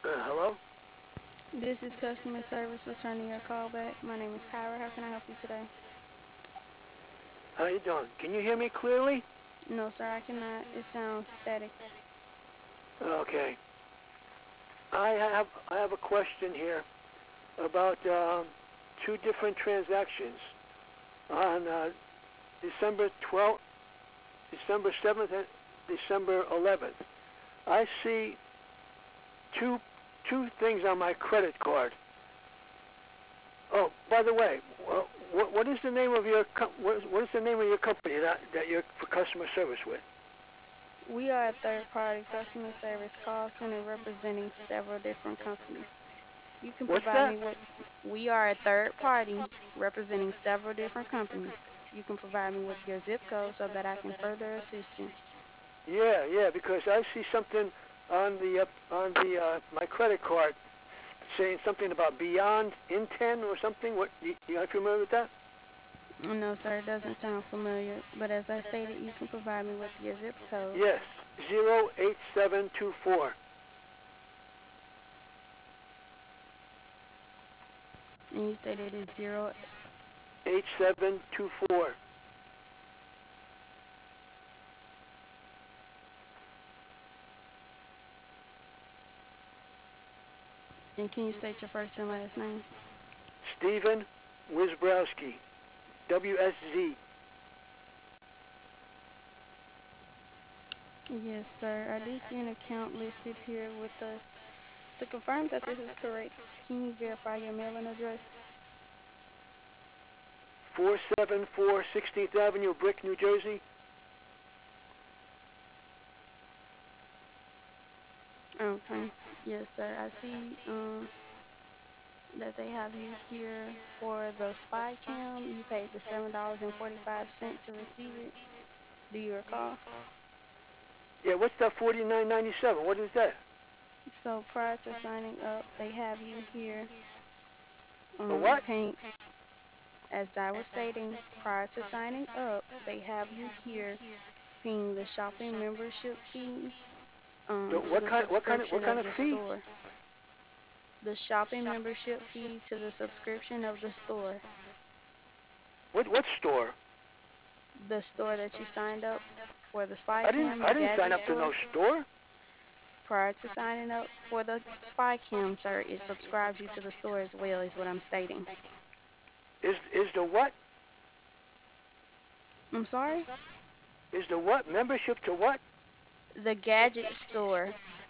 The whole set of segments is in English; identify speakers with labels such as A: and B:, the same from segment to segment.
A: Hello?
B: This is customer service returning your call back. My name is Kyra. How can I help you today?
A: How you doing? Can you hear me clearly?
B: No, sir, I cannot. It sounds static.
A: Okay. I have a question here about two different transactions on December 12th, December 7th, and December 11th. I see two things on my credit card. Oh, by the way, what is the name of your what is the name of your company that you're for customer service with?
B: We are a third party customer service call center representing several different companies. You can
A: What's
B: provide
A: that?
B: me with, we are a third party representing several different companies. You can provide me with your zip code so that I can further assist you.
A: Yeah, because I see something on the my credit card saying something about Beyond Inten or something. What you are familiar with that?
B: No, sir, it doesn't sound familiar, but as I stated, you can provide me with your zip code.
A: Yes, 08724.
B: And you stated it is zero.
A: 8724.
B: And can you state your first and last name?
A: Stephen Wisbrowski. WSZ.
B: Yes, sir. I do see an account listed here with us. To confirm that this is correct, can you verify your mailing address?
A: 474 16th Avenue, Brick, New Jersey.
B: Okay. Yes, sir. I see that they have you here for the spy cam. You paid the $7.45 to receive it. Do you recall?
A: Yeah, what's that 49.97? What is that?
B: So prior to signing up, they have you here
A: A what?
B: paying, as I was stating, prior to signing up, they have you here paying the shopping membership fee to the
A: What
B: subscription
A: kind
B: of
A: of
B: the
A: fee?
B: store. The shopping membership fee to the subscription of the store.
A: What store?
B: The store that you signed up for the spy
A: I didn't
B: cam,
A: I
B: the
A: didn't sign
B: gadget
A: up to
B: store.
A: no store.
B: Prior to signing up for the spy cam, sir, it subscribes you to the store as well, is what I'm stating.
A: Is the what?
B: I'm sorry?
A: Is the what membership to what?
B: The gadget store.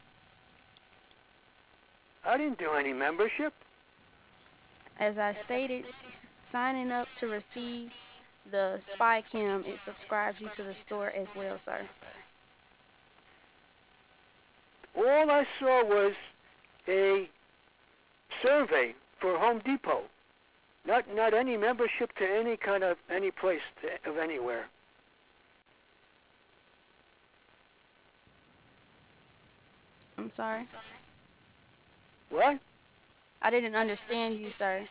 A: I didn't do any membership.
B: As I stated, signing up to receive the spy cam, it subscribes you to the store as well, sir.
A: All I saw was a survey for Home Depot. Not any membership to any kind of any place of anywhere.
B: I'm sorry.
A: What?
B: I didn't understand you, sir.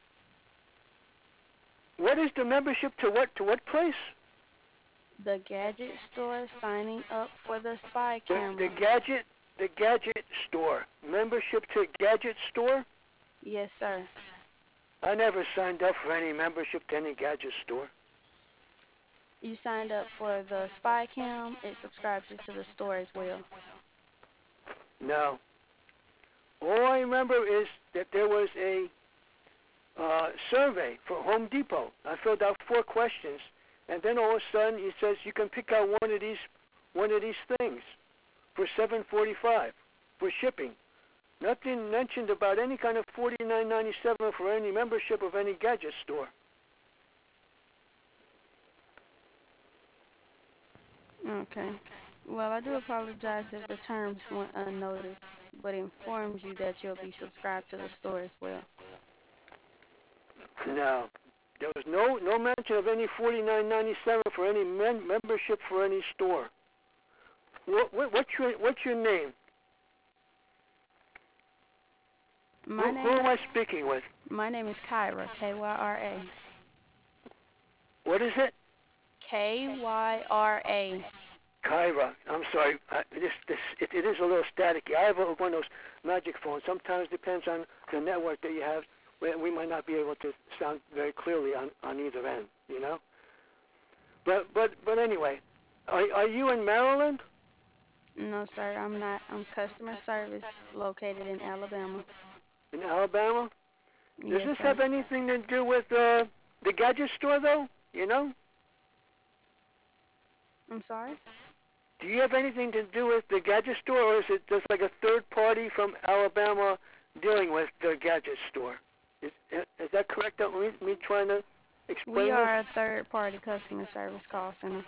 A: What is the membership to what place?
B: The gadget store signing up for the spy
A: The the
B: camera.
A: gadget the gadget store. Membership to gadget store?
B: Yes, sir.
A: I never signed up for any membership to any gadget store.
B: You signed up for the spy cam, it subscribes you to the store as well.
A: No. All I remember is that there was a survey for Home Depot. I filled out 4 questions, and then all of a sudden it says you can pick out one of these things for 7.45 for shipping. Nothing mentioned about any kind of 49.97 for any membership of any gadget store.
B: Okay. Well, I do apologize if the terms went unnoticed, but informs you that you'll be subscribed to the store as well.
A: No, there was no mention of any 49.97 for any membership for any store. What's your name?
B: My
A: Who
B: name
A: am I
B: is
A: speaking with?
B: my name is Kyra, Kyra.
A: What is it?
B: Kyra.
A: Kyra, I'm sorry. It is a little staticky. I have one of those magic phones. Sometimes depends on the network that you have. We might not be able to sound very clearly on either end, you know. But anyway, are you in Maryland?
B: No, sir, I'm not. I'm customer service located in Alabama.
A: In Alabama? Does
B: Yes,
A: this
B: sir.
A: have anything to do with the gadget store, though? You know?
B: I'm sorry?
A: Do you have anything to do with the gadget store, or is it just like a third party from Alabama dealing with the gadget store? Is that correct? Me trying to
B: We
A: explain this?
B: are a third party customer service call center.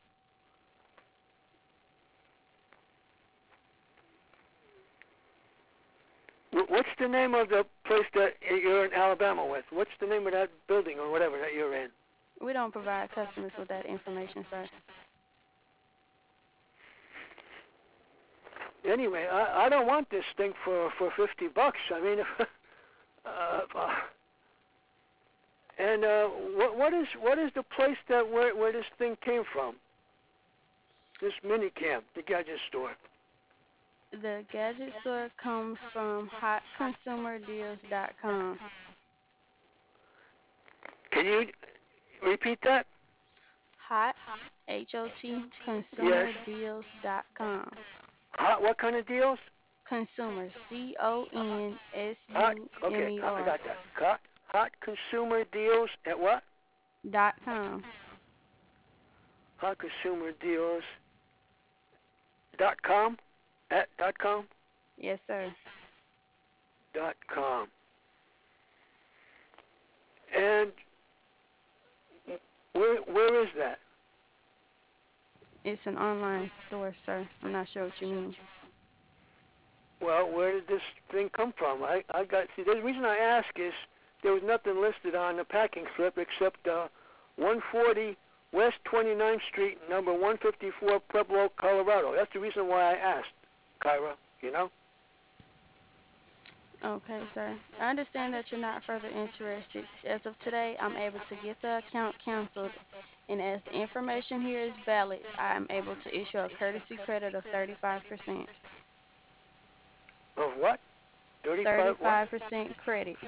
A: What's the name of the place that you're in Alabama with? What's the name of that building or whatever that you're in?
B: We don't provide customers with that information, sir.
A: Anyway, I don't want this thing for $50. I mean, and what is the place that where this thing came from? This minicam, the gadget store.
B: The gadget store comes from hotconsumerdeals.com.
A: Can you repeat that?
B: Hot, H-O-T,
A: Yes.
B: consumerdeals.com.
A: Hot. What kind of deals?
B: Consumer,
A: Hot. Okay, I
B: C-O-N-S-U-M-E-R,
A: got that. Hot consumer deals at what?
B: .com.
A: Hotconsumerdeals.com. At .com.
B: Yes, sir.
A: .com. And where is that?
B: It's an online store, sir. I'm not sure what you mean.
A: Well, where did this thing come from? I got, see, the reason I ask is there was nothing listed on the packing slip except 140 West 29th Street, number 154, Pueblo, Colorado. That's the reason why I asked, Kyra, you know?
B: Okay, sir. I understand that you're not further interested. As of today, I'm able to get the account canceled, and as the information here is valid, I am able to issue a courtesy credit of 35%.
A: Of what? 35 what?
B: 35% credit.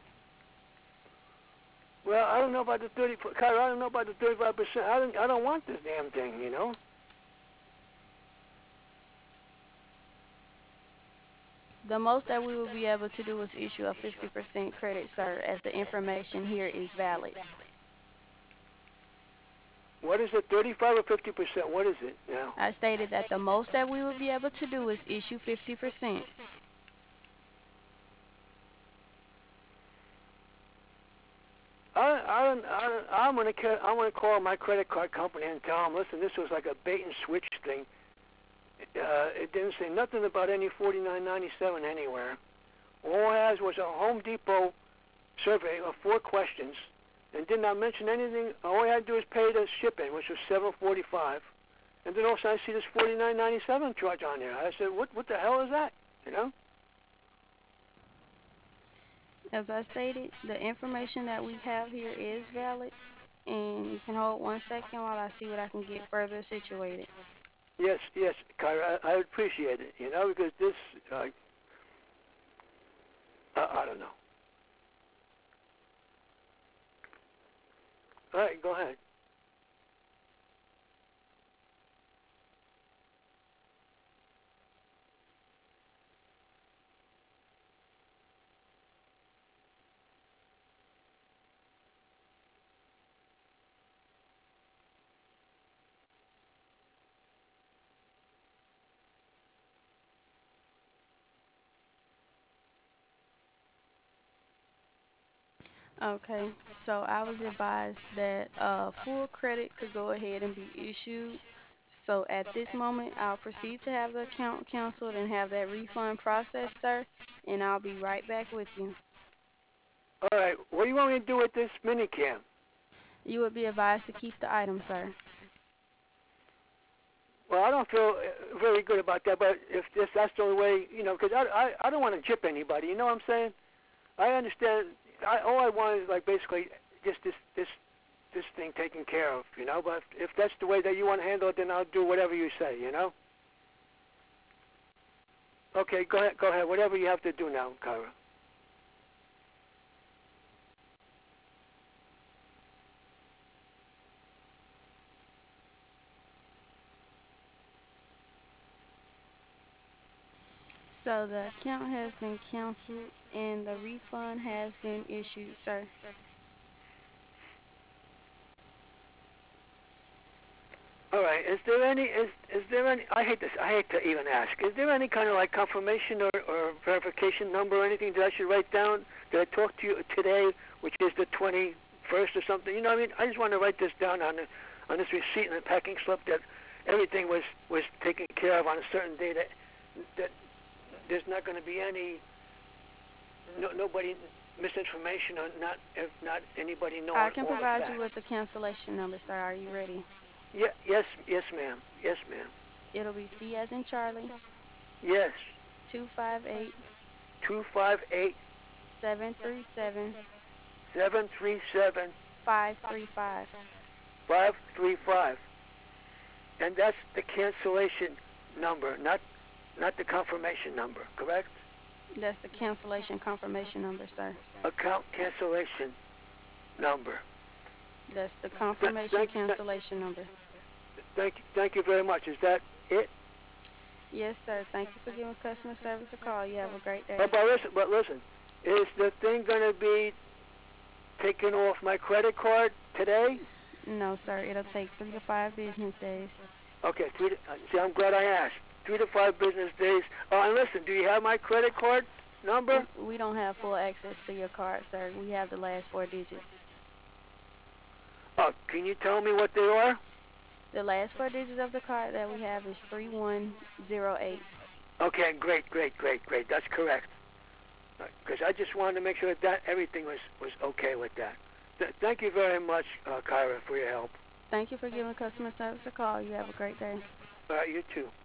A: Well, I don't know about the 30, Kyra, I don't know about the 35%. I don't want this damn thing, you know?
B: The most that we will be able to do is issue a 50% credit, sir, as the information here is valid.
A: What is it, 35 or 50%? What is it now?
B: I stated that the most that we will be able to do is issue 50%.
A: I'm gonna call my credit card company and tell them, listen, this was like a bait and switch thing. It didn't say nothing about any $49.97 anywhere. All it has was a Home Depot survey of 4 questions, and did not mention anything. All I had to do was pay the shipping, which was $7.45, and then also I see this $49.97 charge on there. I said, what the hell is that? You know?
B: As I stated, the information that we have here is valid, and you can hold 1 second while I see what I can get further situated.
A: Yes, Kyra, I would appreciate it. You know, because this, I don't know. All right, go ahead.
B: Okay, so I was advised that full credit could go ahead and be issued. So at this moment, I'll proceed to have the account canceled and have that refund processed, sir, and I'll be right back with you.
A: All right, what do you want me to do with this minicam?
B: You would be advised to keep the item, sir.
A: Well, I don't feel very good about that, but if that's the only way, you know, because I don't want to jip anybody. You know what I'm saying? I understand. All I want is like basically just this this thing taken care of, you know. But if that's the way that you want to handle it, then I'll do whatever you say, you know. Okay, go ahead. Whatever you have to do now, Kyra.
B: So the account has been canceled and the refund has been issued, sir.
A: All right. Is there any? Is there any? I hate this. I hate to even ask. Is there any kind of like confirmation or verification number or anything that I should write down? Did I talk to you today, which is the 21st or something? You know what I mean? I just want to write this down on this receipt and the packing slip that everything was taken care of on a certain day. That there's not going to be any nobody misinformation or not anybody knowing.
B: I can
A: all the
B: provide
A: facts.
B: you with the cancellation number, sir. Are you ready?
A: Yeah. Yes, ma'am. Yes, ma'am.
B: It'll be C as in Charlie,
A: Yes.
B: 258
A: 258
B: 737
A: 737
B: 535.
A: 535, and that's the cancellation number, not the confirmation number, correct?
B: That's the cancellation confirmation number, sir.
A: Account cancellation number.
B: That's the confirmation
A: Thank
B: cancellation number.
A: thank you very much. Is that it?
B: Yes, sir. Thank you for giving customer service a call. You have a great day.
A: But listen, is the thing going to be taken off my credit card today?
B: No, sir. It'll take 3 to 5 business days.
A: Okay, see, I'm glad I asked. 3 to 5 business days. Oh, and listen, do you have my credit card number?
B: We don't have full access to your card, sir. We have the last 4 digits.
A: Oh, can you tell me what they are?
B: The last 4 digits of the card that we have is 3108.
A: Okay, great. That's correct. Because I just wanted to make sure that everything was okay with that. Thank you very much, Kyra, for your help.
B: Thank you for giving customer service a call. You have a great day.
A: You too.